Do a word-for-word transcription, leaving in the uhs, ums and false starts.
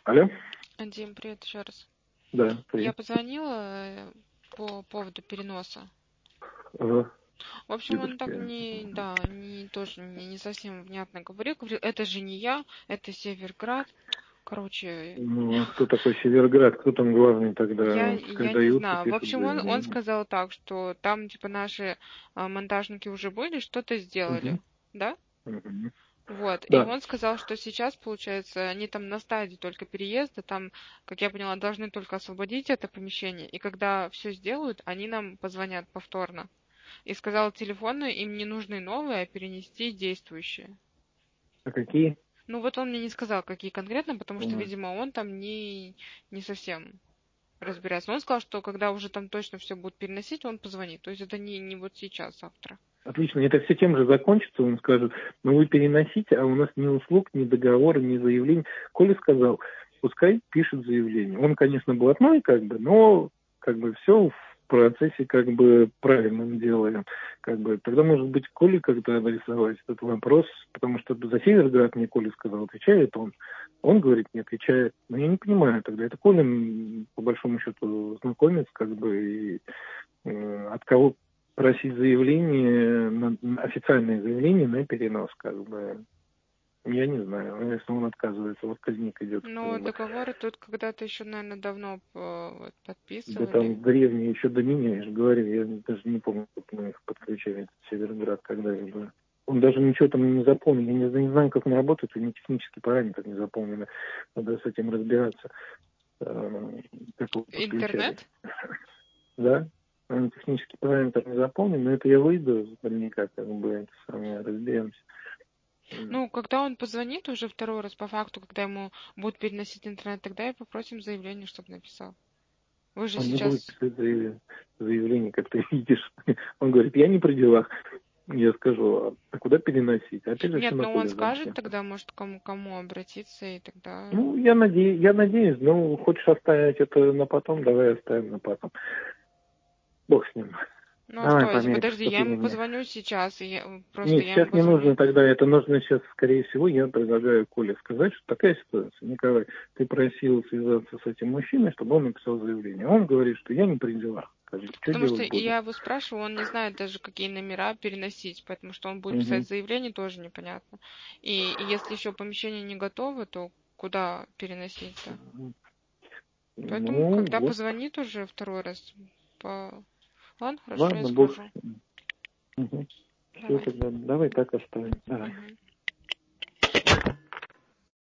Алло? Дим, привет еще раз. Да, Я привет. позвонила э, по поводу переноса. Ага. В общем, он Дедушки. так не, да, не тоже мне не совсем внятно говорил. Говорил, это же не я, это Северград. Короче, Ну, а кто такой Северград? Кто там главный я, тогда? Пускай я не дают и знаю. В пишут общем, он, он заявление. сказал так, что там типа наши а, монтажники уже были, что-то сделали, Угу. да? Угу. Вот, и Да. он сказал, что сейчас, получается, они там на стадии только переезда, там, как я поняла, должны только освободить это помещение, и когда все сделают, они нам позвонят повторно. И сказал, телефоны им не нужны новые, а перенести действующие. А какие? Ну вот он мне не сказал, какие конкретно, потому что, М. видимо, он там не, не совсем разбирается. Но он сказал, что когда уже там точно все будут переносить, он позвонит. То есть это не, не вот сейчас, завтра. Отлично. Это все тем же закончится. Он скажет, ну вы переносите, а у нас ни услуг, ни договора, ни заявлений. Коля сказал, пускай пишет заявление. Он, конечно, блатной, как бы, но как бы все в процессе как бы правильным делаем. Как бы тогда, может быть, Коле как-то адресовать этот вопрос, потому что за Северград мне Коля сказал, отвечает он. Он говорит, не отвечает. Но я не понимаю тогда. Это Коля, м, по большому счету, знакомец, как бы, и э, от кого просить заявление, на, на официальное заявление на перенос, как бы. Я не знаю, ну, если он отказывается, вот казник идет, Но как бы. договоры тут когда-то еще, наверное, давно э, вот, Да подписывали. там древние еще до меня, я же говорю, я даже не помню, как мы их подключали, этот Северград, когда-либо. Он даже ничего там не запомнил, я не, знаю- не знаю, как он работает, у него технический параметр не запомнили, надо с этим разбираться, э, как его подключали. Интернет? Да, он технический параметр не запомнил, но это я выйду наверняка, как бы, это самое, разберемся. М. Ну, когда он позвонит уже второй раз по факту, когда ему будут переносить интернет, тогда и попросим заявление, чтобы написал. Вы же Он не будет сейчас... писать заявление, заявление, как ты видишь. Он говорит, я не при делах. Я скажу, а куда переносить? Опять же, все Нет, на но он Коле скажет замкнется. тогда, может, кому, кому обратиться, и тогда... Ну, я надеюсь, я надеюсь, ну, хочешь оставить это на потом, давай оставим на потом. Бог с ним. Ну, Давай по оставайся, мере подожди, я ему поступления. позвоню сейчас, и я... просто Нет, я ему сейчас не позвоню. нужно тогда, это нужно сейчас, скорее всего, я предлагаю Коле сказать, что такая ситуация. Николай, ты просил связаться с этим мужчиной, чтобы он написал заявление. Он говорит, что я не при делах. Скажите, что Потому что делать будем? я его спрашиваю, он не знает даже, какие номера переносить, поэтому что он будет Угу. писать заявление, тоже непонятно. И, и если еще помещение не готово, то куда переносить-то? Поэтому, Ну, когда вот. позвонит уже второй раз, по... Ладно, хорошо, я Ладно, бог скажу. с ним. Угу. Все Давай. тогда, давай так оставим. Давай. Мгм.